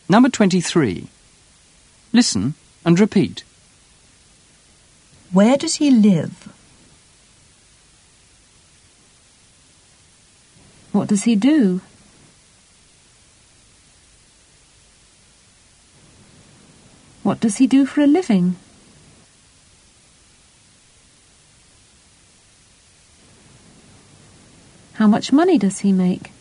Number 23. Listen and repeat. Where does he live? What does he do? What does he do for a living? How much money does he make?